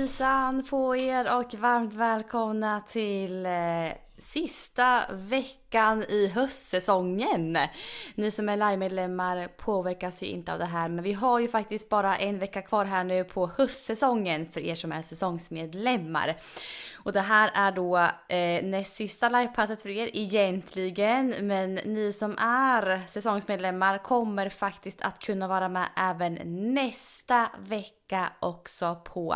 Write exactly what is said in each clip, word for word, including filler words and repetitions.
hejsan på er och varmt välkomna till eh, sista veckan i höstsäsongen. Ni som är live-medlemmar påverkas ju inte av det här, men vi har ju faktiskt bara en vecka kvar här nu på höstsäsongen för er som är säsongsmedlemmar. Och det här är då eh, näst sista livepasset för er egentligen, men ni som är säsongsmedlemmar kommer faktiskt att kunna vara med även nästa vecka också på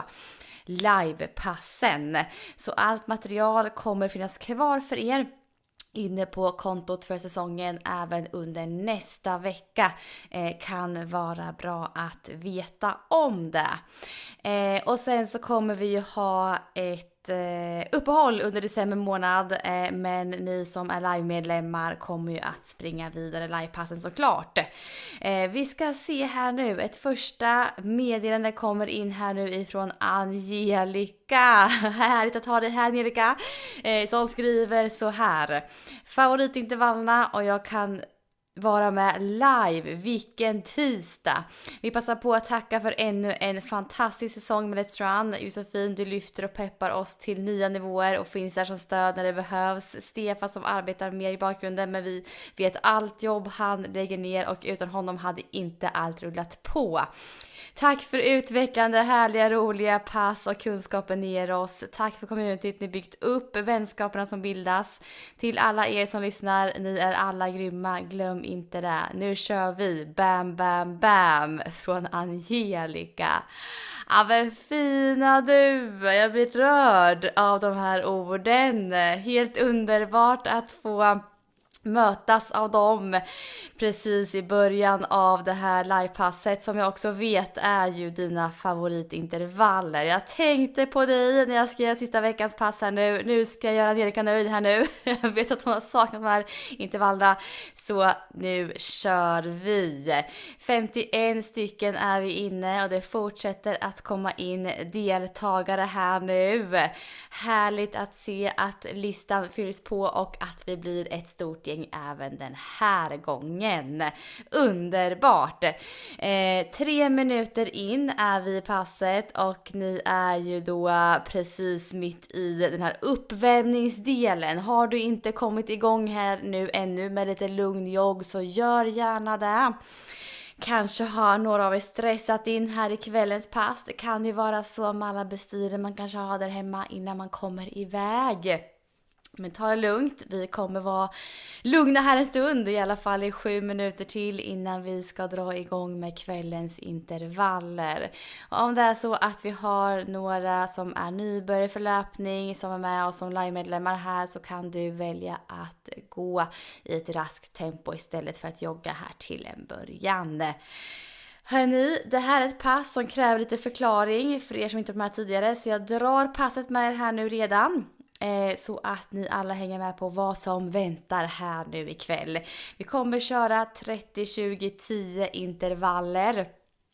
livepassen. Så allt material kommer finnas kvar för er inne på kontot för säsongen även under nästa vecka. Eh, kan vara bra att veta om det. Eh, och sen så kommer vi ju ha ett uppehåll under december månad, eh, men ni som är live-medlemmar kommer ju att springa vidare livepassen såklart. Eh, vi ska se här nu, ett första meddelande kommer in här nu ifrån Angelica. Härligt att ha dig här, Angelica, eh, som skriver så här: favoritintervallerna och jag kan vara med live, vilken tisdag. Vi passar på att tacka för ännu en fantastisk säsong med Let's Run. Josefin, du lyfter och peppar oss till nya nivåer och finns där som stöd när det behövs. Stefan som arbetar mer i bakgrunden, men vi vet allt jobb han lägger ner och utan honom hade inte allt rullat på. Tack för utvecklande, härliga, roliga pass och kunskapen ner oss. Tack för communityt ni byggt upp, vänskaperna som bildas. Till alla er som lyssnar, ni är alla grymma, glöm inte det. Nu kör vi, bam, bam, bam, från Angelica. Ja, men fina du, jag blir rörd av de här orden. Helt underbart att få mötas av dem precis i början av det här livepasset, som jag också vet är ju dina favoritintervaller. Jag tänkte på dig när jag skrev sista veckans pass här nu. Nu ska jag göra Angelica nöjd här nu. Jag vet att hon har saknat de här intervallerna. Så nu kör vi. femtioen stycken är vi inne och det fortsätter att komma in deltagare här nu. Härligt att se att listan fylls på och att vi blir ett stort gäng även den här gången. Underbart! Eh, tre minuter in är vi i passet och ni är ju då precis mitt i den här uppvärmningsdelen. Har du inte kommit igång här nu ännu med lite lugn jogg, så gör gärna det. Kanske har några av er stressat in här i kvällens pass. Det kan ju vara så med alla bestyrer man kanske har där hemma innan man kommer iväg. Men ta det lugnt, vi kommer vara lugna här en stund, i alla fall i sju minuter till innan vi ska dra igång med kvällens intervaller. Och om det är så att vi har några som är nybörjare för löpning som är med oss som live-medlemmar här, så kan du välja att gå i ett raskt tempo istället för att jogga här till en början. Hörrni, det här är ett pass som kräver lite förklaring för er som inte varit med tidigare, så jag drar passet med er här nu redan. Så att ni alla hänger med på vad som väntar här nu ikväll. Vi kommer köra trettio tjugo tio intervaller.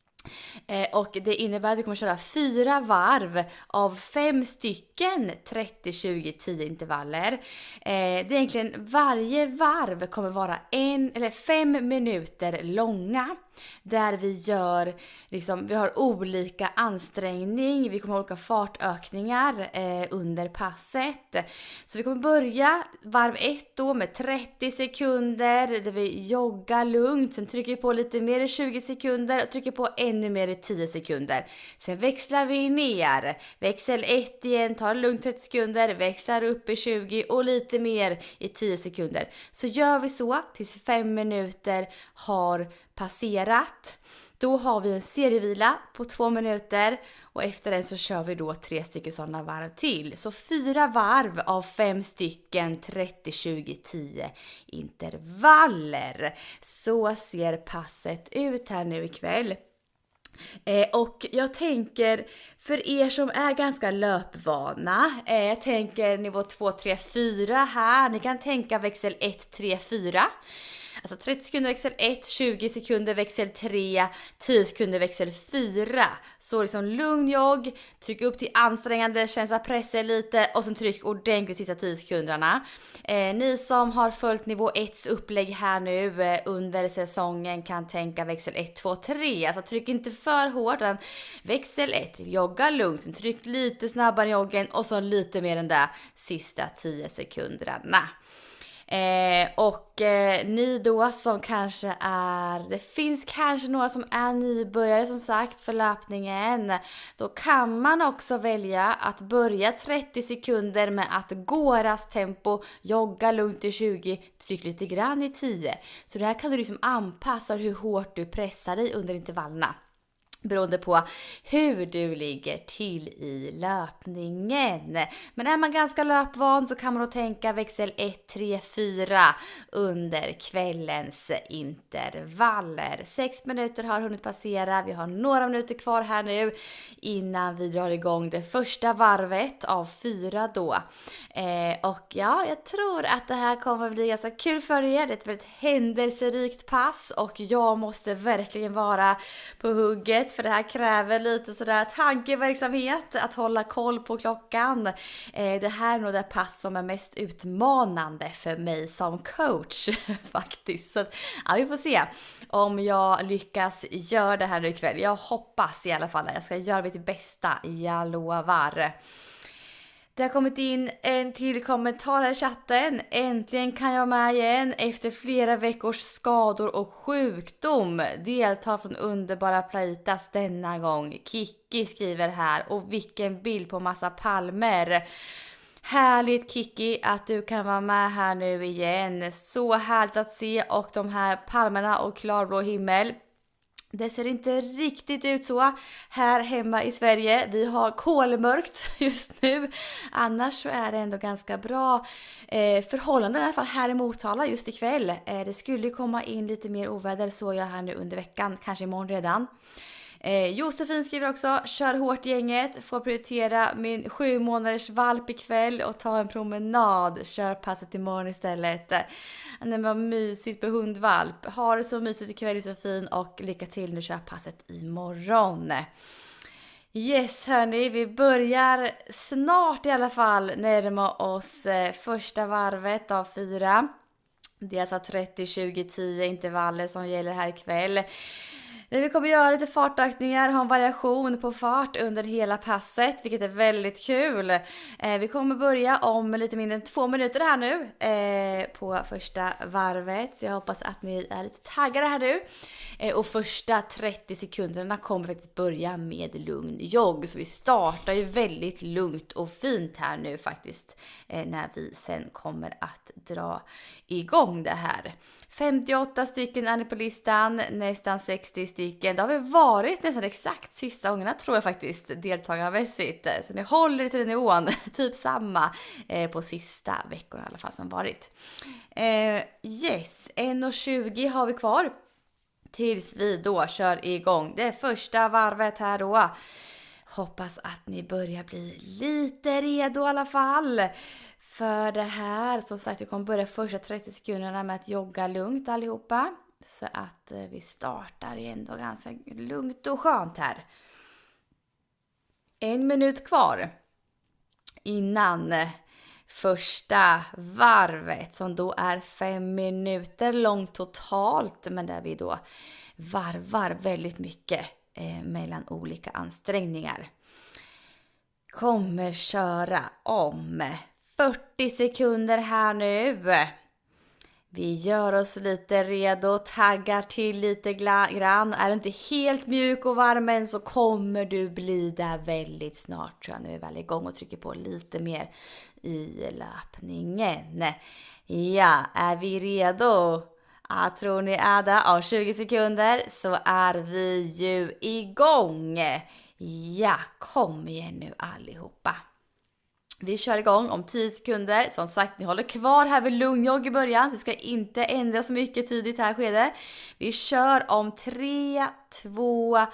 Och det innebär att vi kommer köra fyra varv av fem stycken trettio tjugo tio intervaller. Det är egentligen varje varv kommer vara en eller fem minuter långa. Där vi gör, liksom, vi har olika ansträngning, vi kommer ha olika fartökningar eh, under passet. Så vi kommer börja varv ett då med trettio sekunder där vi joggar lugnt. Sen trycker vi på lite mer i tjugo sekunder och trycker på ännu mer i tio sekunder. Sen växlar vi ner, växel ett igen, tar lugnt trettio sekunder, växlar upp i tjugo och lite mer i tio sekunder. Så gör vi så tills fem minuter har passerat. Då har vi en serievila på två minuter och efter den så kör vi då tre stycken sådana varv till. Så fyra varv av fem stycken trettio tjugo tio intervaller. Så ser passet ut här nu ikväll. Eh, och jag tänker för er som är ganska löpvana, eh, jag tänker nivå två, tre, fyra här. Ni kan tänka växel ett, tre, fyra. Alltså trettio sekunder växel ett, tjugo sekunder växel tre, tio sekunder växel fyra. Så liksom lugn jogg, tryck upp till ansträngande, känsla pressa lite och sen tryck ordentligt sista tio sekunderna. Eh, ni som har följt nivå ett upplägg här nu eh, under säsongen kan tänka växel ett, två, tre. Alltså tryck inte för hårt, utan växel ett, jogga lugnt, sen tryck lite snabbare i joggen och så lite mer än där sista tio sekunderna. Eh, och eh, ni då som kanske är, det finns kanske några som är nybörjare som sagt för löpningen. Då kan man också välja att börja trettio sekunder med att gå rasttempo, jogga lugnt i tjugo, tryck lite grann i tio. Så det här kan du liksom anpassa hur hårt du pressar dig under intervallerna, beroende på hur du ligger till i löpningen. Men är man ganska löpvan så kan man då tänka växel ett, tre, fyra under kvällens intervaller. Sex minuter har hunnit passera. Vi har några minuter kvar här nu innan vi drar igång det första varvet av fyra då. Eh, och ja, jag tror att det här kommer bli ganska kul för er. Det är ett väldigt händelserikt pass och jag måste verkligen vara på hugget. För det här kräver lite sådär tankeverksamhet, att hålla koll på klockan. Eh, det här är nog det pass som är mest utmanande för mig som coach faktiskt. Så ja, vi får se om jag lyckas göra det här nu ikväll. Jag hoppas i alla fall att jag ska göra mitt bästa, jag lovar. Det har kommit in en till kommentar här i chatten. Äntligen kan jag med igen efter flera veckors skador och sjukdom. Delta från underbara Plaitas denna gång. Kiki skriver här. Och vilken bild på massa palmer. Härligt Kiki att du kan vara med här nu igen. Så härligt att se, och de här palmerna och klarblå himmel. Det ser inte riktigt ut så här hemma i Sverige. Vi har kolmörkt just nu. Annars så är det ändå ganska bra eh, förhållanden i alla fall här i Motala just ikväll. Eh, det skulle komma in lite mer oväder, såg jag här nu under veckan. Kanske imorgon redan. Eh, Josefin skriver också, kör hårt gänget, får prioritera min sju månaders valp ikväll och ta en promenad, kör passet imorgon istället. Det var mysigt på hundvalp, ha det så mysigt ikväll Josefin och lycka till, nu kör passet imorgon. Yes hörni, vi börjar snart i alla fall närma oss eh, första varvet av fyra. Det är alltså trettio, tjugo, tio intervaller som gäller här ikväll. Vi kommer göra lite fartökningar, ha en variation på fart under hela passet, vilket är väldigt kul. Eh, vi kommer börja om lite mindre än två minuter här nu eh, på första varvet. Så jag hoppas att ni är lite taggade här nu. Eh, och första trettio sekunderna kommer faktiskt börja med lugn jogg. Så vi startar ju väldigt lugnt och fint här nu faktiskt. Eh, när vi sen kommer att dra igång det här. femtioåtta stycken är ni på listan, nästan sextio stycken. Det har vi varit nästan exakt sista gångerna tror jag faktiskt, deltagarmässigt. Så ni håller lite den nivån, typ samma eh, på sista veckorna i alla fall som varit. Eh, yes, en tjugo har vi kvar tills vi då kör igång det första varvet här då. Hoppas att ni börjar bli lite redo i alla fall. För det här, som sagt, vi kommer börja första trettio sekunderna med att jogga lugnt allihopa. Så att eh, vi startar igen då ganska lugnt och skönt här. En minut kvar innan eh, första varvet, som då är fem minuter långt totalt. Men där vi då varvar väldigt mycket eh, mellan olika ansträngningar. Kommer köra om fyrtio sekunder här nu. Vi gör oss lite redo, taggar till lite grann. Är du inte helt mjuk och varm än så kommer du bli där väldigt snart. Så nu är vi väl igång och trycker på lite mer i löpningen. Ja, är vi redo? Jag tror ni är där. Ja, tjugo sekunder så är vi ju igång. Ja, kom igen nu allihopa. Vi kör igång om tio sekunder. Som sagt, ni håller kvar här vid lungjogg i början. Så vi ska inte ändra så mycket tidigt här skede. Vi kör om tre, två,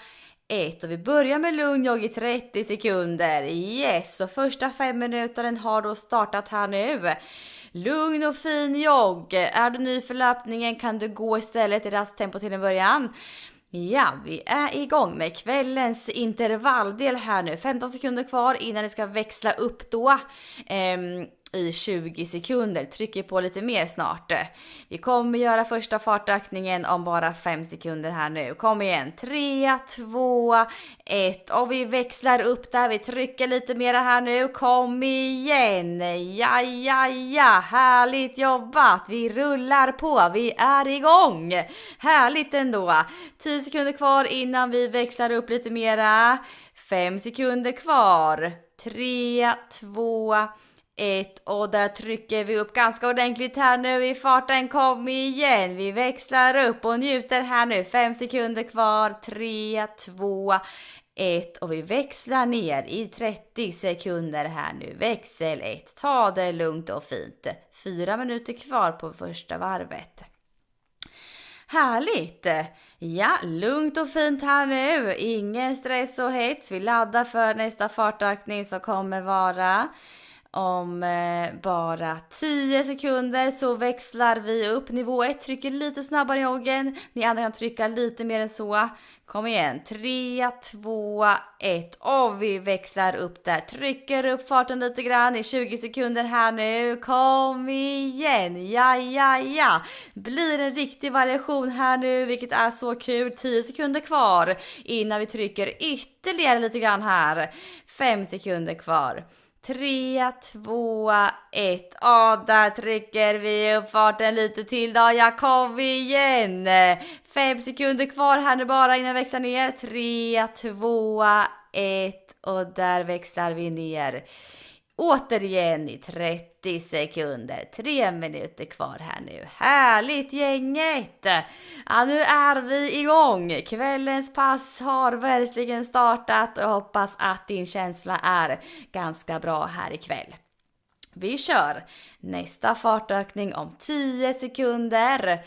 ett. Och vi börjar med lugn jogg i trettio sekunder. Yes, och första fem minuter har då startat här nu. Lugn och fin jogg. Är du ny för löpningen kan du gå istället i raskt tempo till en början. Ja, vi är igång med kvällens intervalldel här nu. femton sekunder kvar innan det ska växla upp då. Ehm, i tjugo sekunder. Trycker på lite mer snart. Vi kommer göra första fartökningen om bara fem sekunder här nu. Kom igen. tre, två, ett. Och vi växlar upp där. Vi trycker lite mer här nu. Kom igen. Ja, ja, ja. Härligt jobbat. Vi rullar på. Vi är igång. Härligt ändå. tio sekunder kvar innan vi växlar upp lite mera. fem sekunder kvar. tre, två, ett. Och där trycker vi upp ganska ordentligt här nu i farten. Kom igen. Vi växlar upp och njuter här nu. fem sekunder kvar. tre, två, ett. Och vi växlar ner i trettio sekunder här nu. Växel ett. Ta det lugnt och fint. fyra minuter kvar på första varvet. Härligt! Ja, lugnt och fint här nu. Ingen stress och hets. Vi laddar för nästa fartökning som kommer vara om eh, bara tio sekunder. Så växlar vi upp. Nivå ett trycker lite snabbare i joggen. Ni andra kan trycka lite mer än så. Kom igen. tre, två, ett. Och vi växlar upp där. Trycker upp farten lite grann i tjugo sekunder här nu. Kom igen. Ja, ja, ja. Blir en riktig variation här nu. Vilket är så kul. tio sekunder kvar innan vi trycker ytterligare lite grann här. fem sekunder kvar. tre, två, ett. Ja, där trycker vi upp farten lite till då. Ja, kom igen. fem sekunder kvar här nu bara innan vi växlar ner. tre, två, ett. Och där växlar vi ner. Återigen i trettio sekunder. Tre minuter kvar här nu. Härligt gänget! Ja, nu är vi igång. Kvällens pass har verkligen startat och jag hoppas att din känsla är ganska bra här ikväll. Vi kör nästa fartökning om tio sekunder.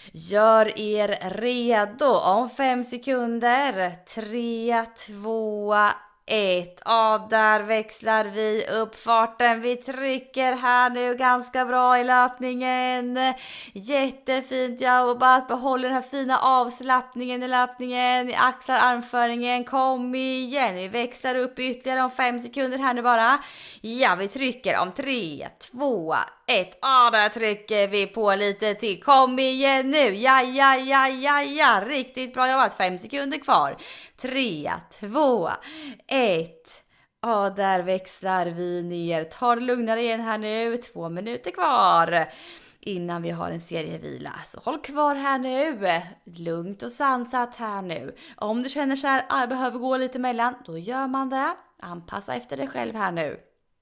Gör er redo om fem sekunder. tre, två, ett. Ja, där växlar vi upp farten. Vi trycker här nu ganska bra i löpningen. Jättefint jobbat. Behåller den här fina avslappningen i löpningen. I axlar, armföringen. Kom igen. Vi växlar upp ytterligare om fem sekunder här nu bara. Ja, vi trycker om tre, två, ett. Ja, där trycker vi på lite till. Kom igen nu. Ja, ja, ja, ja, ja. Riktigt bra jobbat. Fem sekunder kvar. tre, två, ett. Ja, där växlar vi ner. Ta det lugnare igen här nu. Två minuter kvar innan vi har en serievila. Så håll kvar här nu. Lugnt och sansat här nu. Om du känner så här, ah, jag behöver gå lite emellan, då gör man det. Anpassa efter dig själv här nu.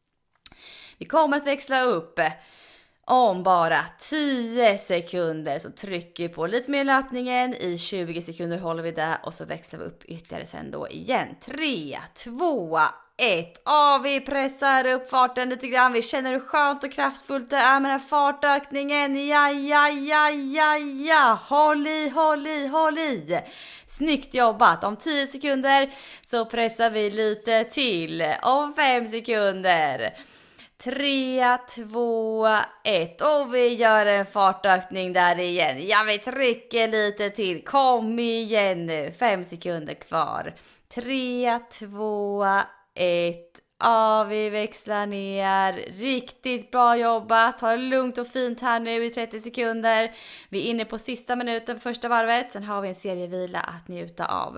Vi kommer att växla upp om bara tio sekunder. Så trycker vi på lite mer löpningen. I tjugo sekunder håller vi där. Och så växlar vi upp ytterligare sen då igen. tre, två, ett. Ja, vi pressar upp farten lite grann. Vi känner hur skönt och kraftfullt det är med den här fartökningen. Ja, ja, ja, ja, ja. Håll i, håll i, håll i. Snyggt jobbat. Om tio sekunder så pressar vi lite till. Om fem sekunder. tre, två, ett. Och vi gör en fartökning där igen. Ja, vi trycker lite till. Kom igen nu. fem sekunder kvar. tre, två, ett. Ja, vi växlar ner. Riktigt bra jobbat. Ta det lugnt och fint här nu i trettio sekunder. Vi är inne på sista minuten på första varvet. Sen har vi en serievila att njuta av.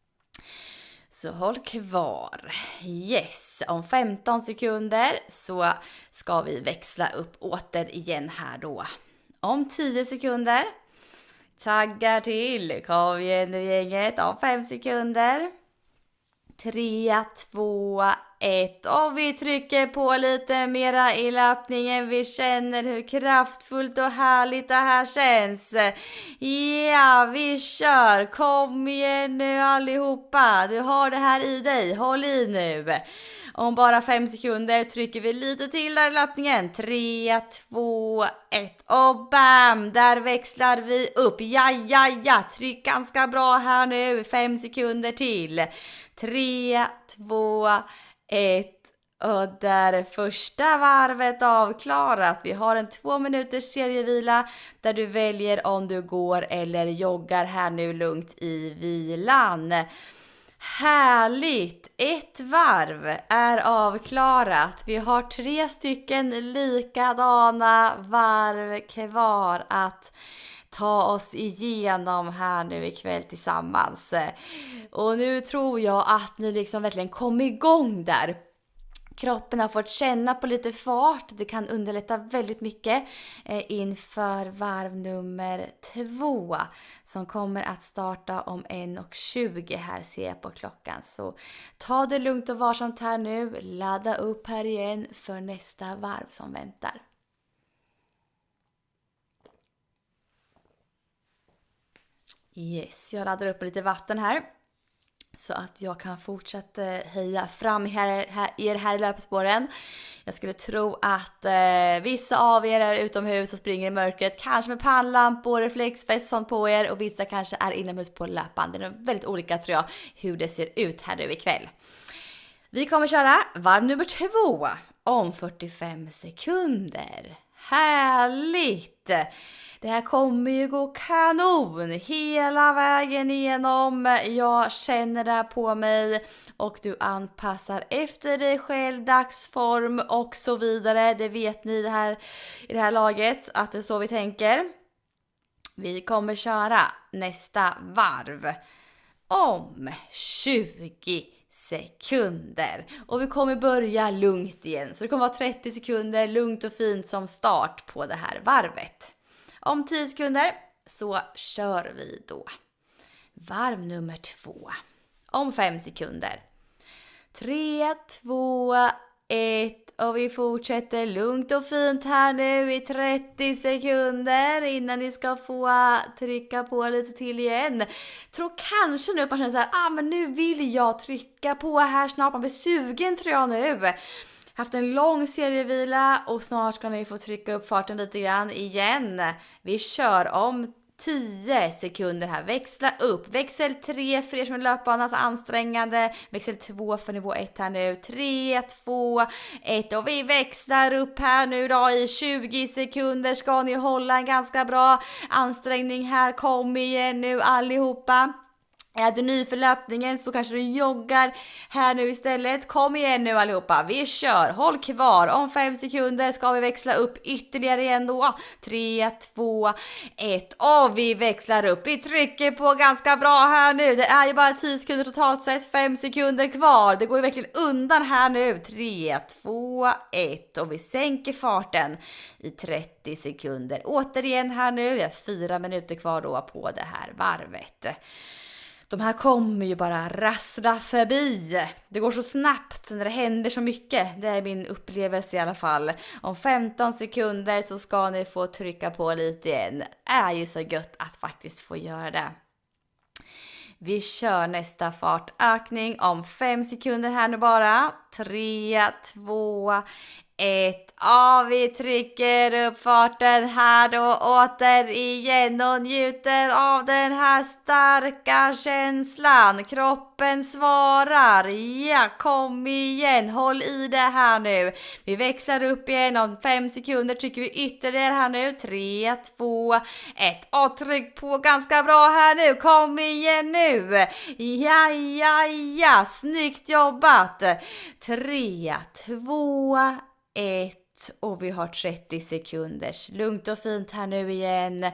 Så håll kvar. Yes, om femton sekunder så ska vi växla upp återigen här då. Om tio sekunder. Taggar till. Kom igen nu gänget. Om fem sekunder. tre, två, ett. Och vi trycker på lite mera i löpningen. Vi känner hur kraftfullt och härligt det här känns. Ja, vi kör. Kom igen nu allihopa. Du har det här i dig. Håll i nu. Om bara fem sekunder trycker vi lite till där i löpningen. tre, två, ett och bam! Där växlar vi upp. Ja, ja, ja. Tryck ganska bra här nu. fem sekunder till. tre, två, ett. Och där är första varvet avklarat. Vi har en två minuters serievila där du väljer om du går eller joggar här nu lugnt i vilan. Härligt! Ett varv är avklarat. Vi har tre stycken likadana varv kvar att ta oss igenom här nu ikväll tillsammans. Och nu tror jag att ni liksom verkligen kom igång där. Kroppen har fått känna på lite fart. Det kan underlätta väldigt mycket inför varv nummer två som kommer att starta om en och tjugo här ser jag på klockan. Så ta det lugnt och varsamt här nu. Ladda upp här igen för nästa varv som väntar. Yes, jag laddar upp lite vatten här. Så att jag kan fortsätta heja fram här, här, er här i löpspåren. Jag skulle tro att eh, vissa av er är utomhus och springer i mörkret. Kanske med pannlampor, reflexväst och sånt på er. Och vissa kanske är inomhus på löpband. Det är väldigt olika tror jag hur det ser ut här nu ikväll. Vi kommer köra varv nummer två om fyrtiofem sekunder. Härligt! Det här kommer ju gå kanon hela vägen igenom. Jag känner det på mig och du anpassar efter dig själv, dagsform och så vidare. Det vet ni det här, i det här laget att det är så vi tänker. Vi kommer köra nästa varv om tjugo sekunder. Och vi kommer börja lugnt igen. Så det kommer vara trettio sekunder lugnt och fint som start på det här varvet. Om tio sekunder så kör vi då. Varv nummer två. Om fem sekunder. tre, två, ett. Och vi fortsätter lugnt och fint här nu i trettio sekunder innan ni ska få trycka på lite till igen. Tror kanske nu att man känner så här, ah men nu vill jag trycka på här snart. Man blir sugen tror jag nu. Haft en lång serievila och snart ska ni få trycka upp farten lite grann igen. Vi kör om tio sekunder här. Växla upp. Växel tre för er som är löpbana så ansträngande. Växel två för nivå ett här nu. tre, två, ett och vi växlar upp här nu då i tjugo sekunder. Ska ni hålla en ganska bra ansträngning här. Kom igen nu allihopa. Är du ny för löpningen så kanske du joggar här nu istället. Kom igen nu allihopa, vi kör, håll kvar. Om fem sekunder ska vi växla upp ytterligare igen då. tre, två, ett och vi växlar upp. Vi trycker på ganska bra här nu. Det är ju bara tio sekunder totalt sett, fem sekunder kvar. Det går ju verkligen undan här nu. tre, två, ett och vi sänker farten i trettio sekunder. Återigen här nu, vi har fyra minuter kvar då på det här varvet. De här kommer ju bara rassla förbi. Det går så snabbt när det händer så mycket. Det är min upplevelse i alla fall. Om femton sekunder så ska ni få trycka på lite igen. Det är ju så gött att faktiskt få göra det. Vi kör nästa fartökning om fem sekunder här nu bara. tre, två, ett. Ja, vi trycker upp farten här då återigen och njuter av den här starka känslan. Kroppen svarar. Ja, kom igen. Håll i det här nu. Vi växlar upp igen. Om fem sekunder trycker vi ytterligare här nu. tre, två, ett. Och tryck på ganska bra här nu. Kom igen nu. Ja, ja, ja. Snyggt jobbat. tre, två, ett. Och vi har trettio sekunders lugnt och fint här nu igen.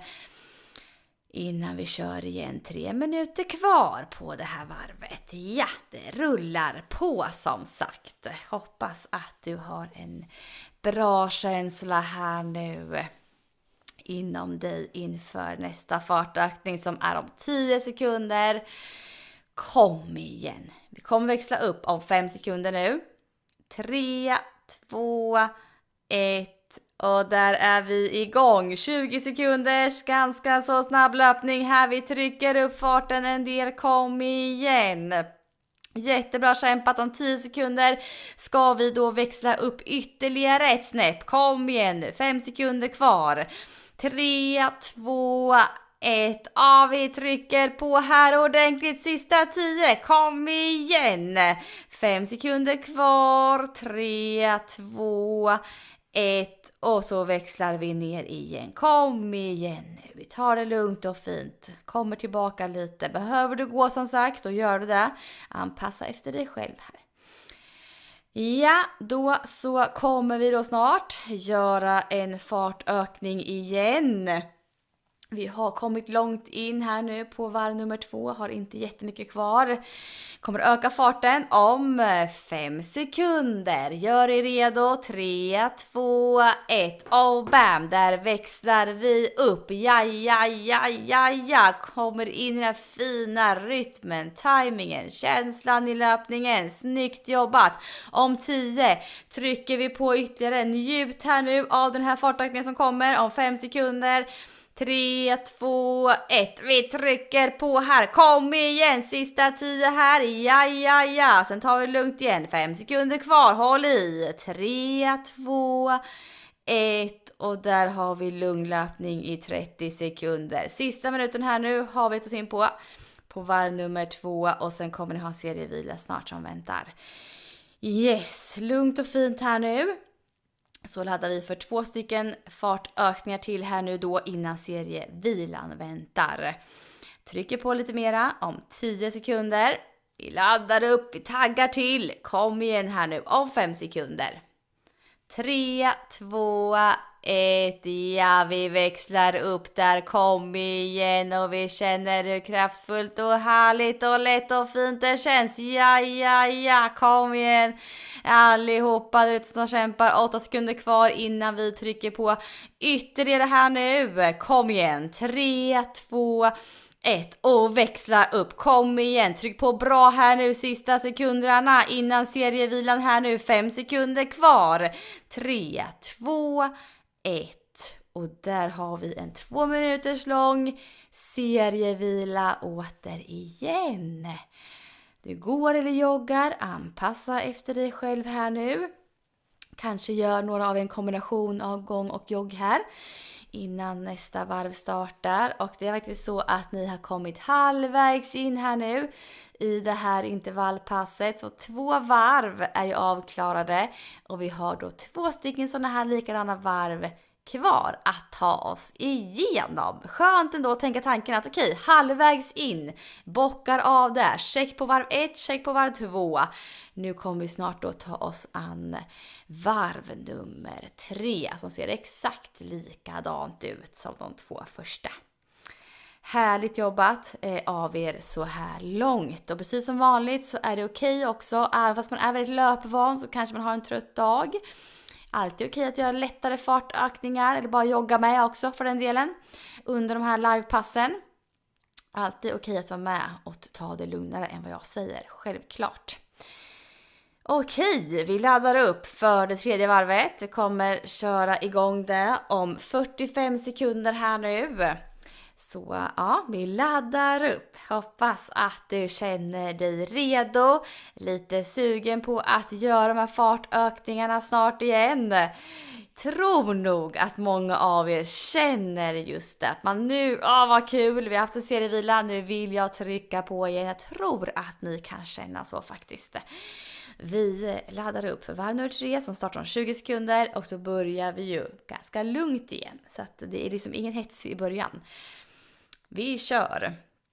Innan vi kör igen, tre minuter kvar på det här varvet. Ja, det rullar på som sagt. Hoppas att du har en bra känsla här nu inom dig inför nästa fartökning som är om tio sekunder. Kom igen. Vi kommer växla upp om fem sekunder nu. tre, två, ett. Och där är vi igång. tjugo sekunders ganska så snabb löpning här. Vi trycker upp farten en del. Kom igen. Jättebra kämpat. Om tio sekunder ska vi då växla upp ytterligare ett snäpp. Kom igen nu. fem sekunder kvar. tre, två, ett. Ja, vi trycker på här ordentligt. Sista tio. Kom igen. fem sekunder kvar. tre, två, ett. Och så växlar vi ner igen. Kom igen nu. Vi tar det lugnt och fint. Kommer tillbaka lite. Behöver du gå som sagt, då gör du det. Anpassa efter dig själv här. Ja, då så kommer vi då snart göra en fartökning igen. Vi har kommit långt in här nu på varv nummer två. Har inte jättemycket kvar. Kommer öka farten om fem sekunder. Gör er redo. tre, två, ett. Och bam! Där växlar vi upp. Ja, ja, ja, ja, ja. Kommer in i den här fina rytmen, tajmingen, känslan i löpningen. Snyggt jobbat. Om tio trycker vi på ytterligare. Njut här nu av den här fartökningen som kommer om fem sekunder. tre, två, ett. Vi trycker på här. Kom igen. Sista tio här. Ja, ja, ja. Sen tar vi lugnt igen. fem sekunder kvar. Håll i. tre, två, ett. Och där har vi lunglöpning i trettio sekunder. Sista minuten här nu har vi tagit in på. På varv nummer två. Och sen kommer ni ha en serievila snart som väntar. Yes. Lugnt och fint här nu. Så laddar vi för två stycken fartökningar till här nu då innan serievilan väntar. Trycker på lite mera om tio sekunder. Vi laddar upp, vi taggar till. Kom igen här nu om fem sekunder. tre, två, ett. Ja, vi växlar upp där. Kom igen och vi känner hur kraftfullt och härligt och lätt och fint det känns. Ja, ja, ja. Kom igen. Allihopa där ute som kämpar. åtta sekunder kvar innan vi trycker på ytterligare här nu. Kom igen. tre, två, ett. Och växla upp. Kom igen. Tryck på bra här nu. Sista sekunderna innan serievilan här nu. fem sekunder kvar. tre, två, ett. Och där har vi en två minuters lång serievila återigen. Du går eller joggar. Anpassa efter dig själv här nu. Kanske gör några av en kombination av gång och jogg här innan nästa varv startar. Och det är faktiskt så att ni har kommit halvvägs in här nu i det här intervallpasset. Så två varv är ju avklarade och vi har då två stycken sådana här likadana varv kvar att ta oss igenom. Skönt ändå att tänka tanken att okej, halvvägs in, bockar av där, check på varv ett, check på varv två. Nu kommer vi snart då ta oss an varv nummer tre som ser exakt likadant ut som de två första. Härligt jobbat eh, av er så här långt. Och precis som vanligt så är det okej också. Även fast man är väldigt löpvan så kanske man har en trött dag. Alltid okej att göra lättare fartökningar. Eller bara jogga med också för den delen. Under de här livepassen. Alltid okej att vara med och ta det lugnare än vad jag säger. Självklart. Okej, vi laddar upp för det tredje varvet. Jag kommer köra igång det om fyrtiofem sekunder här nu. Så ja, vi laddar upp. Hoppas att du känner dig redo. Lite sugen på att göra de här fartökningarna snart igen. Tror nog att många av er känner just det. Att man nu, ja vad kul, vi har haft en serievila. Nu vill jag trycka på igen. Jag tror att ni kan känna så faktiskt. Vi laddar upp för varv nummer tre som startar om tjugo sekunder. Och då börjar vi ju ganska lugnt igen. Så att det är liksom ingen hets i början. Vi kör.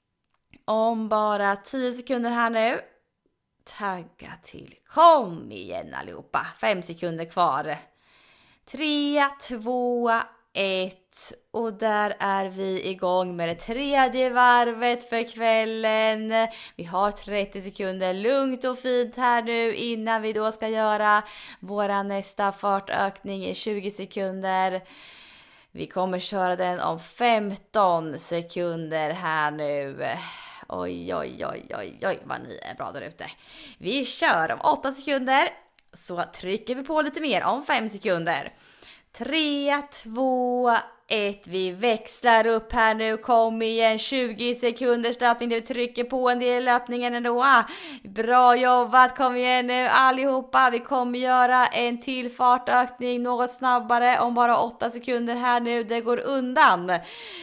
Om bara tio sekunder här nu. Tagga till. Kom igen allihopa. fem sekunder kvar. tre, två, ett. Och där är vi igång med det tredje varvet för kvällen. Vi har trettio sekunder lugnt och fint här nu innan vi då ska göra våra nästa fartökning i tjugo sekunder. Vi kommer köra den om femton sekunder här nu. Oj, oj, oj, oj, oj, vad ni är bra där ute. Vi kör om åtta sekunder. Så trycker vi på lite mer om fem sekunder. tre, två, ett. Vi växlar upp här nu. Kom igen. tjugo sekunders löpning. Vi trycker på en del löpningen ändå. Bra jobbat. Kom igen nu allihopa. Vi kommer göra en till fartökning något snabbare om bara åtta sekunder här nu. Det går undan.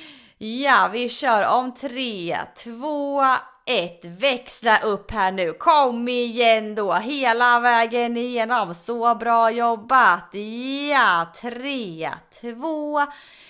Ja, vi kör om tre, två, ett. Växla upp här nu. Kom igen då. Hela vägen igenom. Så bra jobbat. Ja, tre, två,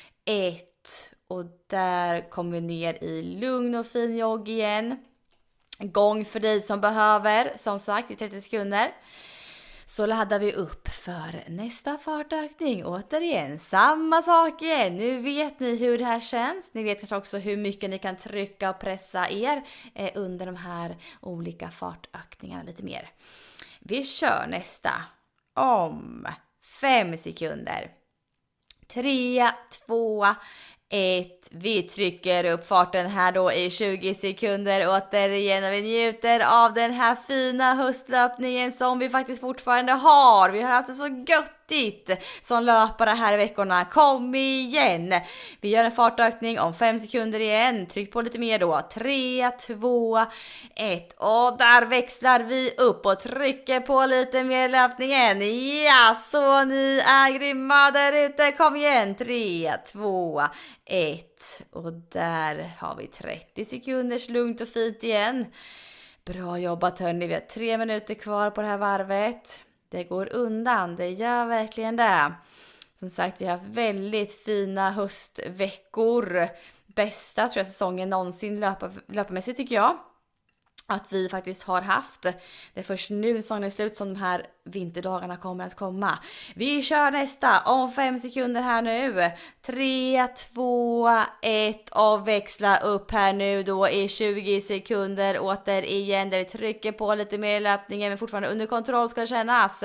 ett. Och där kommer vi ner i lugn och fin jogg igen. Gång för dig som behöver. Som sagt i trettio sekunder. Så laddar vi upp för nästa fartökning. Återigen, samma sak igen. Nu vet ni hur det här känns. Ni vet kanske också hur mycket ni kan trycka och pressa er eh, under de här olika fartökningarna lite mer. Vi kör nästa om fem sekunder. tre, två, ett. Vi trycker upp farten här då i tjugo sekunder återigen och vi njuter av den här fina höstlöpningen som vi faktiskt fortfarande har. Vi har haft det så göttigt som löpare här i veckorna. Kom igen! Vi gör en fartökning om fem sekunder igen. Tryck på lite mer då. tre, två, ett. Och där växlar vi upp och trycker på lite mer löpningen. Ja, så ni är grymma där ute. Kom igen! tre, två, ett. Och där har vi trettio sekunders lugnt och fint igen. Bra jobbat hörni, vi har tre minuter kvar på det här varvet. Det går undan, det gör verkligen det. Som sagt, vi har haft väldigt fina höstveckor. Bästa tror jag säsongen någonsin löpa, löparmässigt tycker jag. Att vi faktiskt har haft. Det är först nu säsongen är slut som de här vinterdagarna kommer att komma. Vi kör nästa om fem sekunder här nu. tre, två, ett och växla upp här nu då i tjugo sekunder återigen. Där vi trycker på lite mer i löpningen men fortfarande under kontroll ska det kännas.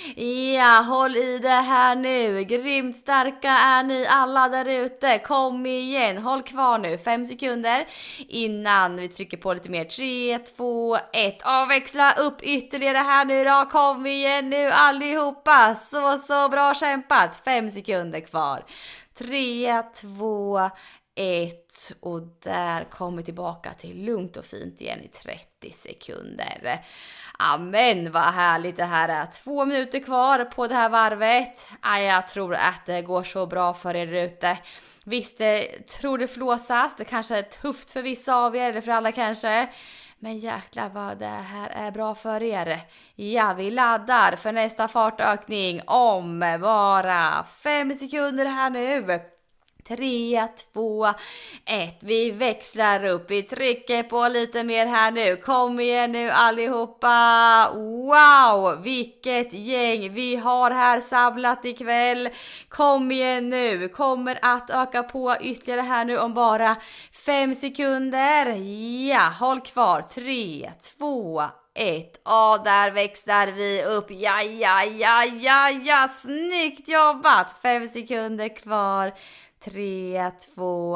Ja, håll i det här nu. Grymt starka är ni alla där ute. Kom igen, håll kvar nu. fem sekunder innan vi trycker på lite mer. tre, två, ett. Avväxla upp ytterligare här nu då. Kom igen nu allihopa. Så, så bra kämpat. fem sekunder kvar. tre, två, ett. Och där kommer vi tillbaka till lugnt och fint igen i trettio sekunder. Amen, vad härligt det här är. Två minuter kvar på det här varvet. Ah, jag tror att det går så bra för er ute. Visst, det tror det flåsas. Det kanske är tufft för vissa av er, eller för alla kanske. Men jäklar vad det här är bra för er. Ja, vi laddar för nästa fartökning om bara fem sekunder här nu. tre, två, ett. Vi växlar upp. Vi trycker på lite mer här nu. Kom igen nu allihopa. Wow, vilket gäng vi har här samlat ikväll. Kom igen nu. Kommer att öka på ytterligare här nu om bara fem sekunder. Ja, håll kvar. tre, två, ett. Och där växlar vi upp. Ja, ja, ja, ja, ja. Snyggt jobbat. Fem sekunder kvar. tre, två,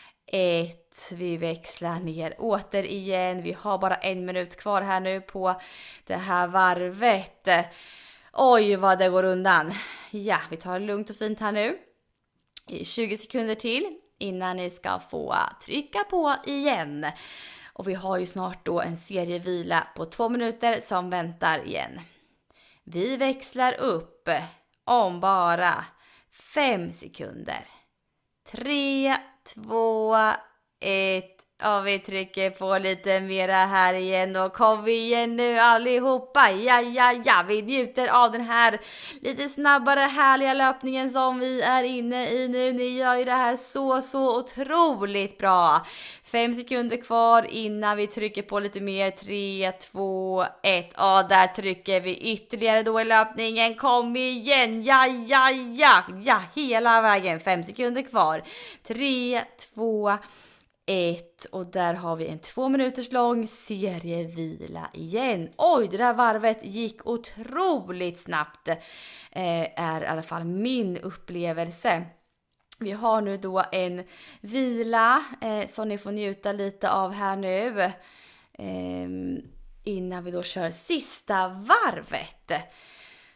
ett. Vi växlar ner återigen. Vi har bara en minut kvar här nu på det här varvet. Oj, vad det går undan. Ja, vi tar det lugnt och fint här nu. I tjugo sekunder till innan ni ska få trycka på igen. Och vi har ju snart då en serievila på två minuter som väntar igen. Vi växlar upp om bara fem sekunder. tre, två, ett. Och vi trycker på lite mera här igen. Och kom igen nu allihopa. Ja, ja, ja. Vi njuter av den här lite snabbare härliga löpningen som vi är inne i nu. Ni gör ju det här så, så otroligt bra. Fem sekunder kvar innan vi trycker på lite mer. tre, två, ett. Och där trycker vi ytterligare då i löpningen. Kom igen. Ja, ja, ja. Ja, hela vägen. Fem sekunder kvar. tre, två, ett. Och där har vi en två minuters lång serievila igen. Oj, det där varvet gick otroligt snabbt. Eh, är i alla fall min upplevelse. Vi har nu då en vila eh, som ni får njuta lite av här nu. Eh, innan vi då kör sista varvet.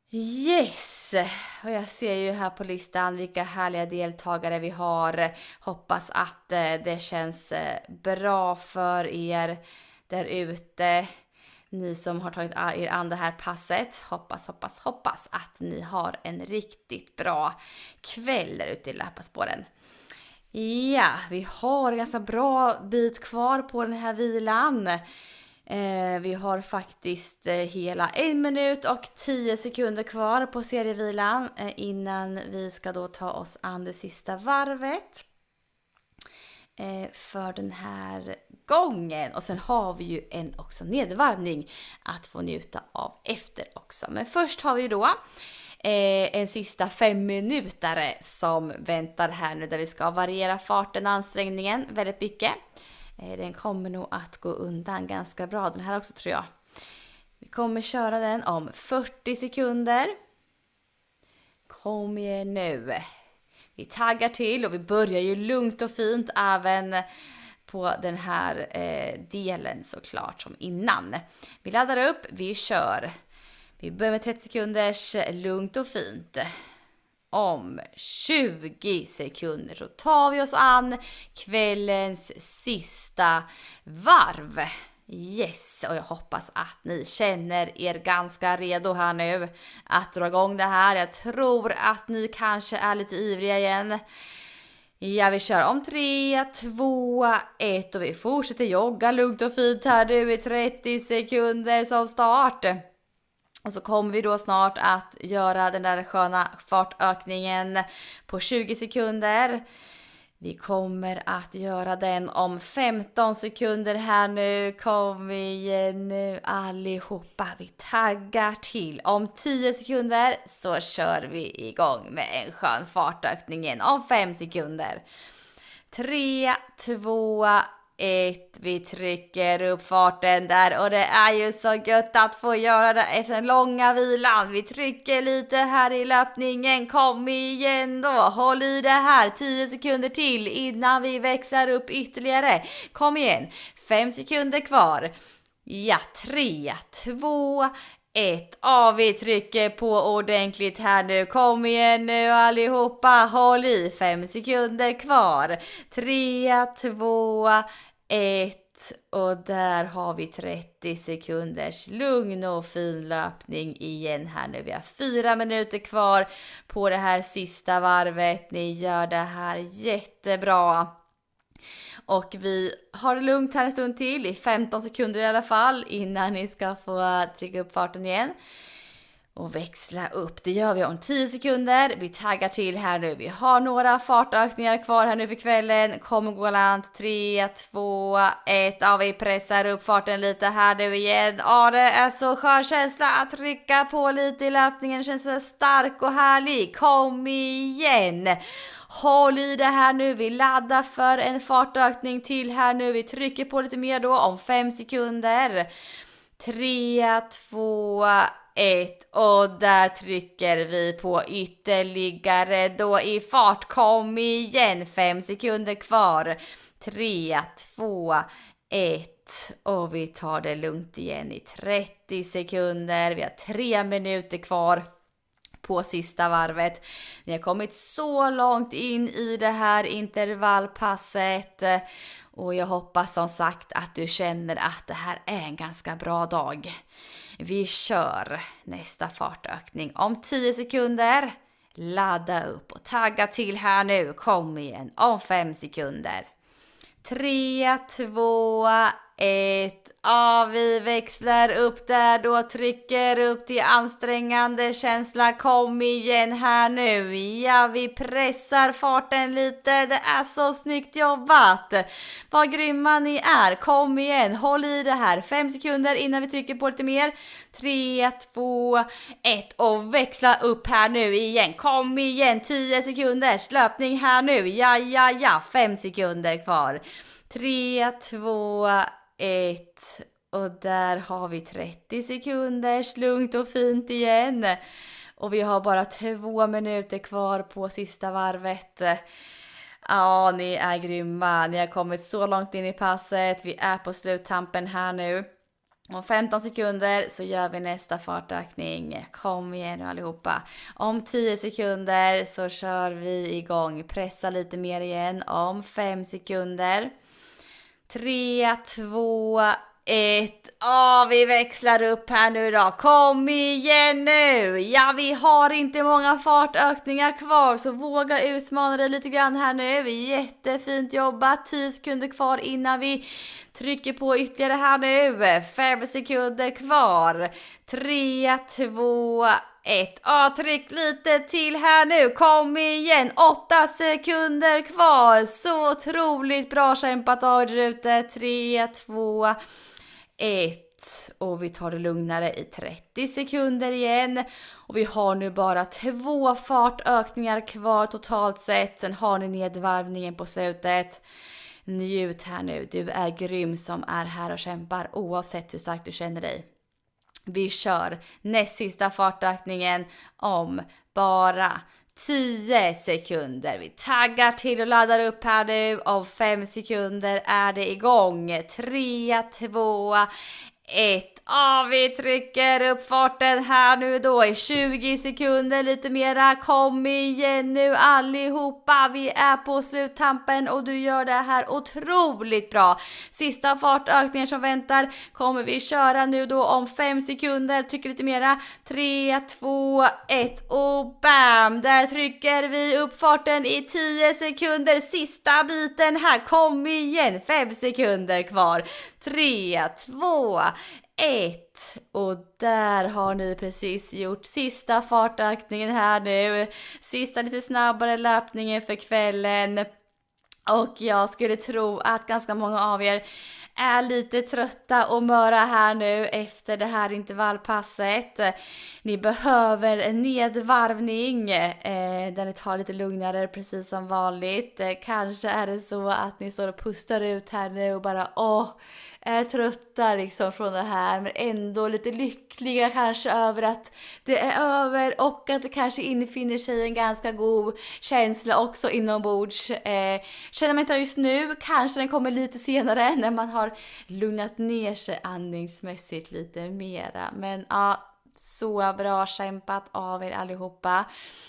Yes! Och jag ser ju här på listan vilka härliga deltagare vi har. Hoppas att det känns bra för er där ute. Ni som har tagit er an det här passet. Hoppas, hoppas, hoppas att ni har en riktigt bra kväll där ute i löparspåren. Ja, vi har en ganska bra bit kvar på den här vilan. Eh, vi har faktiskt eh, hela en minut och tio sekunder kvar på serievilan eh, innan vi ska då ta oss an det sista varvet eh, för den här gången. Och sen har vi ju en också nedvarvning att få njuta av efter också. Men först har vi då eh, en sista fem minutare som väntar här nu där vi ska variera farten och ansträngningen väldigt mycket. Den kommer nog att gå undan ganska bra den här också tror jag. Vi kommer köra den om fyrtio sekunder. Kom igen nu. Vi taggar till och vi börjar ju lugnt och fint även på den här eh, delen såklart som innan. Vi laddar upp, vi kör. Vi börjar med trettio sekunders lugnt och fint. Om tjugo sekunder så tar vi oss an kvällens sista varv. Yes, och jag hoppas att ni känner er ganska redo här nu att dra igång det här. Jag tror att ni kanske är lite ivriga igen. Ja, vi kör om tre, två, ett och vi fortsätter jogga lugnt och fint här nu i trettio sekunder som start. Och så kommer vi då snart att göra den där sköna fartökningen på tjugo sekunder. Vi kommer att göra den om femton sekunder här nu. Kom igen nu allihopa. Vi taggar till. Om tio sekunder så kör vi igång med en skön fartökning om fem sekunder. tre, två, ett. Vi trycker upp farten där och det är ju så gött att få göra det efter den långa vilan. Vi trycker lite här i löpningen. Kom igen då. Håll i det här. tio sekunder till innan vi växlar upp ytterligare. Kom igen. fem sekunder kvar. Ja, tre, två, ett. Ja, vi trycker på ordentligt här nu. Kom igen nu allihopa. Håll i. fem sekunder kvar. tre, två, ett. Och där har vi trettio sekunders lugn och fin löpning igen här nu. Vi har fyra minuter kvar på det här sista varvet. Ni gör det här jättebra. Och vi har det lugnt här en stund till, i femton sekunder i alla fall, innan ni ska få trycka upp farten igen. Och växla upp, det gör vi om tio sekunder. Vi taggar till här nu, vi har några fartökningar kvar här nu för kvällen. Kommer gå lant, tre, två, ett. Ja, vi pressar upp farten lite här nu igen. Ja, det är så skön känsla att trycka på lite i löpningen. Känns så stark och härlig. Kom igen! Håll i det här nu, vi laddar för en fartökning till här nu. Vi trycker på lite mer då om fem sekunder. tre, två, ett. Och där trycker vi på ytterligare då i fart. Kom igen, fem sekunder kvar. tre, två, ett. Och vi tar det lugnt igen i trettio sekunder. Vi har tre minuter kvar på sista varvet. Ni har kommit så långt in i det här intervallpasset. Och jag hoppas som sagt att du känner att det här är en ganska bra dag. Vi kör nästa fartökning om tio sekunder. Ladda upp och tagga till här nu. Kom igen om fem sekunder. tre, två, ett. Ja, vi växlar upp där då, trycker upp till ansträngande känsla. Kom igen här nu. Ja, vi pressar farten lite. Det är så snyggt jobbat. Vad grymma ni är. Kom igen, håll i det här. Fem sekunder innan vi trycker på lite mer. tre, två, ett. Och växla upp här nu igen. Kom igen, tio sekunders löpning här nu. Ja, ja, ja. Fem sekunder kvar. tre, två, ett. Och där har vi trettio sekunders lugnt och fint igen. Och vi har bara två minuter kvar på sista varvet. Ja, ni är grymma. Ni har kommit så långt in i passet. Vi är på sluttampen här nu. Om femton sekunder så gör vi nästa fartökning. Kom igen nu allihopa. Om tio sekunder så kör vi igång. Pressa lite mer igen. Om fem sekunder. tre, två, ett. Ja, vi växlar upp här nu då. Kom igen nu. Ja, vi har inte många fartökningar kvar, så våga utmana dig lite grann här nu. Jättefint jobbat. tio sekunder kvar innan vi trycker på ytterligare här nu. fem sekunder kvar. tre, två, ett. Ja, tryck lite till här nu. Kom igen. åtta sekunder kvar. Så otroligt bra kämpat av er ute. tre, två, ett. Och vi tar det lugnare i trettio sekunder igen. Och vi har nu bara två fartökningar kvar totalt sett. Sen har ni nedvarvningen på slutet. Njut här nu. Du är grym som är här och kämpar oavsett hur starkt du känner dig. Vi kör näst sista fartökningen om bara tio sekunder. Vi taggar till och laddar upp här nu. Om fem sekunder är det igång. tre, två, ett. Ja, vi trycker upp farten här nu då i tjugo sekunder, lite mera. Kom igen nu allihopa, vi är på sluttampen och du gör det här otroligt bra. Sista fartökningen som väntar kommer vi köra nu då om fem sekunder. Trycker lite mera. tre, två, ett och bam! Där trycker vi upp farten i tio sekunder. Sista biten här, kom igen. fem sekunder kvar. tre, två, ett. Och där har ni precis gjort sista fartökningen här nu. Sista lite snabbare löpningen för kvällen. Och jag skulle tro att ganska många av er är lite trötta och möra här nu efter det här intervallpasset. Ni behöver en nedvarvning eh, där ni tar lite lugnare precis som vanligt. Eh, kanske är det så att ni står och pustar ut här nu och bara åh, är trötta liksom från det här, men ändå lite lyckliga kanske över att det är över och att det kanske infinner sig en ganska god känsla också inombords. Eh, känner man inte just nu, kanske den kommer lite senare när man har lugnat ner sig andningsmässigt lite mera. Men ja, så bra kämpat av er allihopa.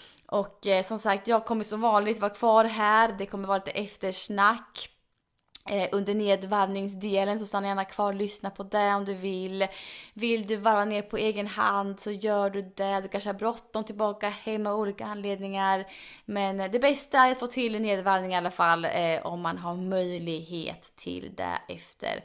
Och eh, som sagt, jag kommer som vanligt vara kvar här. Det kommer vara lite eftersnack Eh, under nedvarvningsdelen, så stanna gärna kvar och lyssna på det om du vill. Vill du varva ner på egen hand så gör du det. Du kanske har bråttom tillbaka hem av olika anledningar. Men det bästa är att få till en nedvarvning i alla fall eh, om man har möjlighet till det efter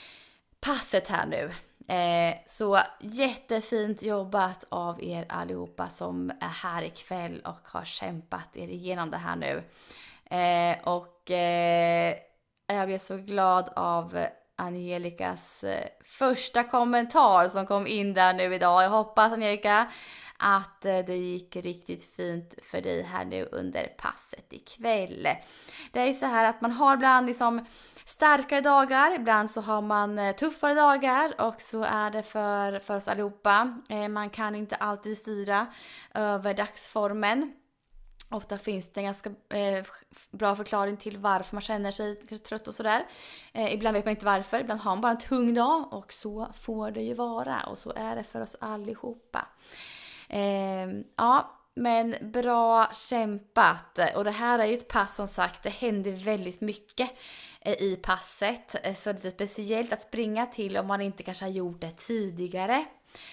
passet här nu. Eh, så jättefint jobbat av er allihopa som är här ikväll och har kämpat er igenom det här nu. Eh, och eh, jag blev så glad av Angelikas första kommentar som kom in där nu idag. Jag hoppas, Angelica, att det gick riktigt fint för dig här nu under passet ikväll. Det är så här att man har ibland liksom starkare dagar, ibland så har man tuffare dagar, och så är det för, för oss allihopa. Man kan inte alltid styra över dagsformen. Ofta finns det en ganska eh, bra förklaring till varför man känner sig trött och sådär. Eh, ibland vet man inte varför, ibland har man bara en tung dag, och så får det ju vara. Och så är det för oss allihopa. Eh, ja, men bra kämpat. Och det här är ju ett pass, som sagt, det händer väldigt mycket eh, i passet. Eh, så det är speciellt att springa till om man inte kanske har gjort det tidigare.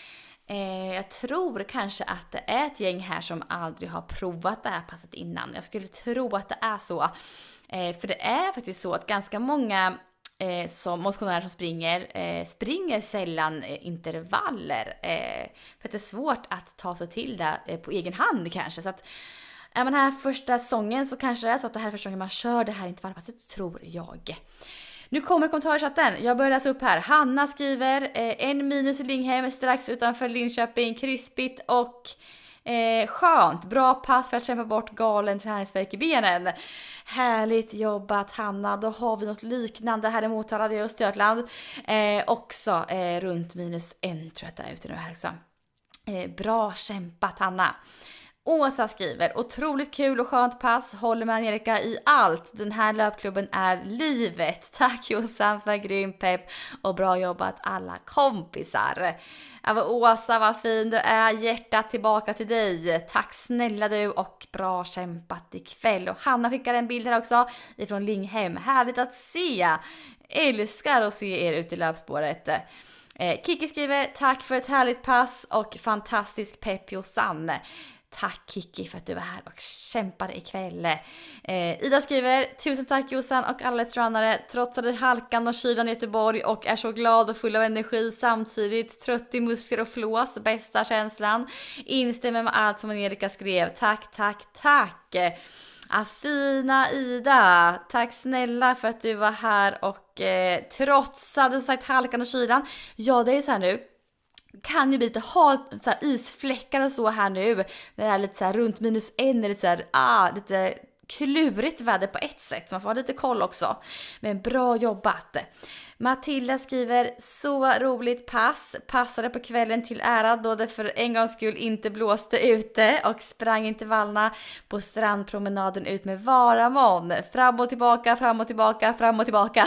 Eh, jag tror kanske att det är ett gäng här som aldrig har provat det här passet innan. Jag skulle tro att det är så. Eh, för det är faktiskt så att ganska många eh, som motionärer som springer eh, springer sällan eh, intervaller. Eh, för att det är svårt att ta sig till det eh, på egen hand kanske. Så att är man här första säsongen så kanske det är så att det här är första gången man kör det här intervallpasset, tror jag. Nu kommer kommentarchatten. Jag börjar läsa upp här. Hanna skriver eh, en minus i Linghem strax utanför Linköping. Krispigt och eh, skönt. Bra pass för att kämpa bort galen träningsvärk i benen. Härligt jobbat, Hanna. Då har vi något liknande här i Motala i Östergötland. Eh, också eh, runt minus en, tror jag att det är ute nu här också. Eh, bra kämpat, Hanna. Åsa skriver, otroligt kul och skönt pass, håller med Angelica i allt. Den här löpklubben är livet. Tack Jossan för grym pepp och bra jobbat alla kompisar. Ja, vad Åsa, vad fin du är, hjärtat tillbaka till dig. Tack snälla du och bra kämpat ikväll. Och Hanna skickar en bild här också ifrån Linghem. Härligt att se. Älskar att se er ute i löpspåret. Eh, Kiki skriver, tack för ett härligt pass och fantastisk pepp Jossan. Tack Kiki för att du var här och kämpade ikväll. Eh, Ida skriver, tusen tack Jossan och alla tränare. Trotsade halkan och kylan i Göteborg och är så glad och full av energi samtidigt. Trött i muskler och flås, bästa känslan. Instämmer med allt som Angelica skrev. Tack, tack, tack. Ah, fina Ida, tack snälla för att du var här och eh, trotsade som sagt halkan och kylan. Ja, det är så här nu. Kan ju bli lite halt, så här, isfläckar och så här nu. Det är lite så här runt minus en, lite så här, ah, lite klurigt väder på ett sätt. Man får ha lite koll också. Men bra jobbat. Matilda skriver, så roligt pass. Passade på kvällen till ära då det för en gångs skull inte blåste ute och sprang intervallerna på strandpromenaden ut med Varamon. Fram och tillbaka, fram och tillbaka, fram och tillbaka.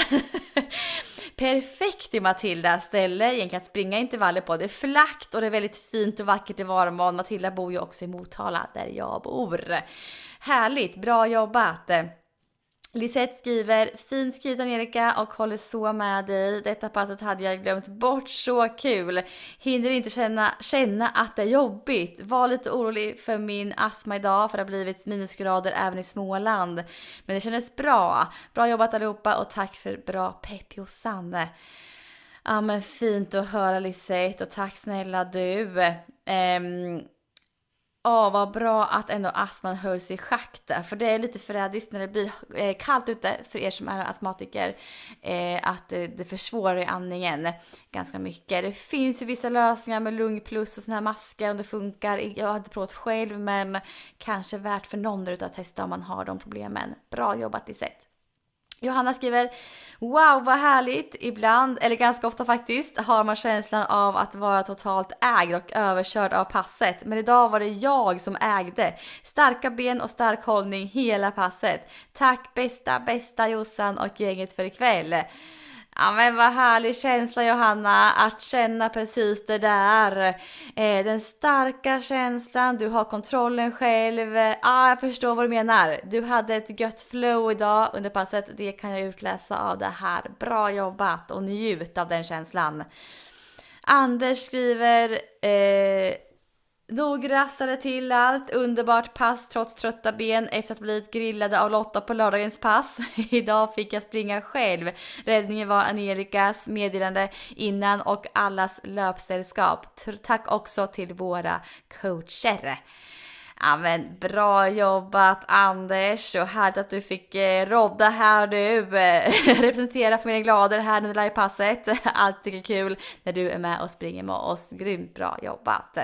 Perfekt i Matilda ställe egentligen att springa intervaller på. Det är flackt och det är väldigt fint och vackert i Varamon. Matilda bor ju också i Motala där jag bor. Härligt, bra jobbat. Lisette skriver, fint skrivet Angelica och håller så med dig. Detta passet hade jag glömt bort, så kul. Hinner inte känna, känna att det är jobbigt. Var lite orolig för min astma idag för det har blivit minusgrader även i Småland. Men det kändes bra. Bra jobbat allihopa och tack för bra pepp Josanne. Ja men fint att höra Lisette och tack snälla du. Ehm... Ja, oh, vad bra att ändå astman hölls i schack där. För det är lite förrädiskt när det blir eh, kallt ute för er som är astmatiker. Eh, att det, det försvårar andningen ganska mycket. Det finns ju vissa lösningar med lungplus och såna här masker om det funkar. Jag har inte provat själv men kanske värt för någon där ute att testa om man har de problemen. Bra jobbat Lisette. Johanna skriver, wow vad härligt, ibland, eller ganska ofta faktiskt, har man känslan av att vara totalt ägd och överkörd av passet. Men idag var det jag som ägde. Starka ben och stark hållning hela passet. Tack bästa, bästa Jossan och gänget för ikväll. Ja men vad härlig känsla Johanna, att känna precis det där. Eh, den starka känslan, du har kontrollen själv. Ja ah, jag förstår vad du menar. Du hade ett gött flow idag under passet, det kan jag utläsa av det här. Bra jobbat och njut av den känslan. Anders skriver... Eh, Nog rassade till allt, underbart pass trots trötta ben efter att ha blivit grillade av Lotta på lördagens pass. Idag fick jag springa själv. Räddningen var Angelicas meddelande innan och allas löpsällskap. Tack också till våra coacher. Ja men bra jobbat Anders och härligt att du fick eh, rodda här du. Representera familjen Glader här under livepasset. Alltid kul när du är med och springer med oss. Grymt bra jobbat.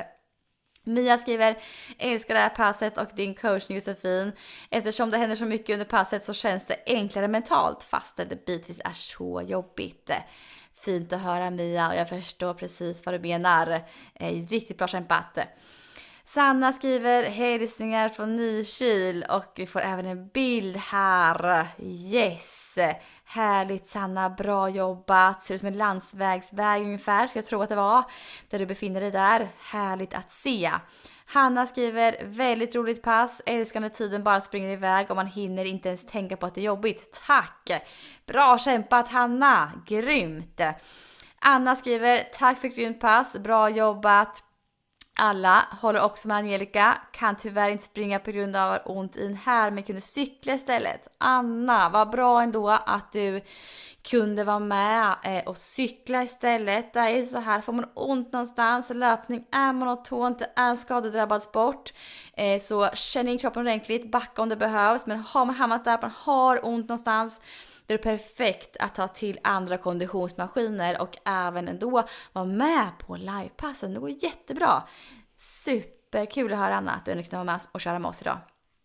Mia skriver, älskar det här passet och din coachning Josefin. Eftersom det händer så mycket under passet så känns det enklare mentalt fast det bitvis är så jobbigt. Fint att höra Mia och jag förstår precis vad du menar. Riktigt bra kämpat. Sanna skriver hälsningar från Nykil och vi får även en bild här. Yes! Härligt Sanna, bra jobbat. Ser ut som en landsvägsväg ungefär, så jag tror att det var där du befinner dig där. Härligt att se. Hanna skriver, väldigt roligt pass. Älskar när tiden bara springer iväg och man hinner inte ens tänka på att det är jobbigt. Tack! Bra kämpat Hanna, grymt. Anna skriver, tack för grymt pass, bra jobbat. Alla håller också med Angelica, kan tyvärr inte springa på grund av ont i en här men kunde cykla istället. Anna, vad bra ändå att du kunde vara med och cykla istället. Det är så här, får man ont någonstans och löpning är monotont, det är skadedrabbad sport. Så känn in kroppen ordentligt, backa om det behövs, men har man hamnat där, man har ont någonstans, det är perfekt att ta till andra konditionsmaskiner och även ändå vara med på livepassen. Det går jättebra. Superkul att höra Anna att du är kunde vara med och köra med oss idag.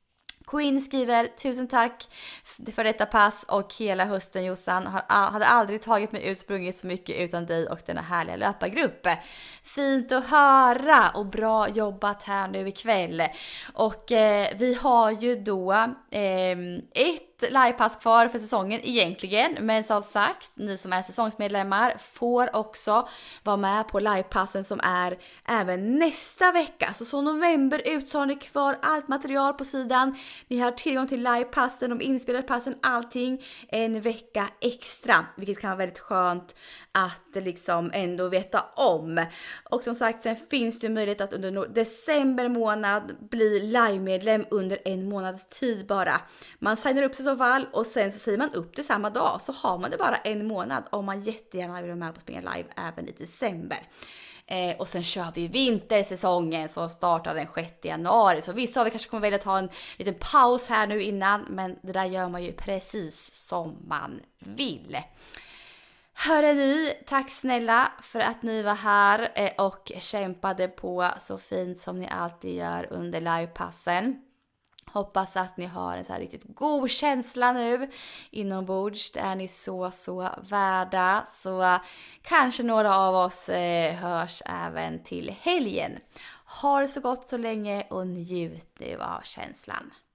Queen skriver, tusen tack för detta pass och hela hösten Jossan. Har, hade aldrig tagit mig ut sprungit så mycket utan dig och denna härliga löpargrupp. Fint att höra och bra jobbat här nu ikväll. Och eh, vi har ju då eh, ett livepass kvar för säsongen egentligen. Men som sagt, ni som är säsongsmedlemmar får också vara med på livepassen som är även nästa vecka. Så så november ut så har ni kvar allt material på sidan. Ni har tillgång till livepassen, de inspelade passen, allting en vecka extra. Vilket kan vara väldigt skönt att liksom ändå veta om. Och som sagt, sen finns det möjlighet att under december månad bli live-medlem under en månads tid bara. Man signar upp sig i så fall och sen så säger man upp det samma dag. Så har man det bara en månad om man jättegärna vill vara med på Springa Live även i december. Eh, och sen kör vi vintersäsongen som startar den sjätte januari. Så vissa av er kanske kommer välja att ha en liten paus här nu innan. Men det där gör man ju precis som man vill. Hörde ni, tack snälla för att ni var här eh, och kämpade på så fint som ni alltid gör under livepassen. Hoppas att ni har en så här riktigt god känsla nu inombords. Det är ni så, så värda. Så kanske några av oss eh, hörs även till helgen. Ha det så gott så länge och njut nu av känslan.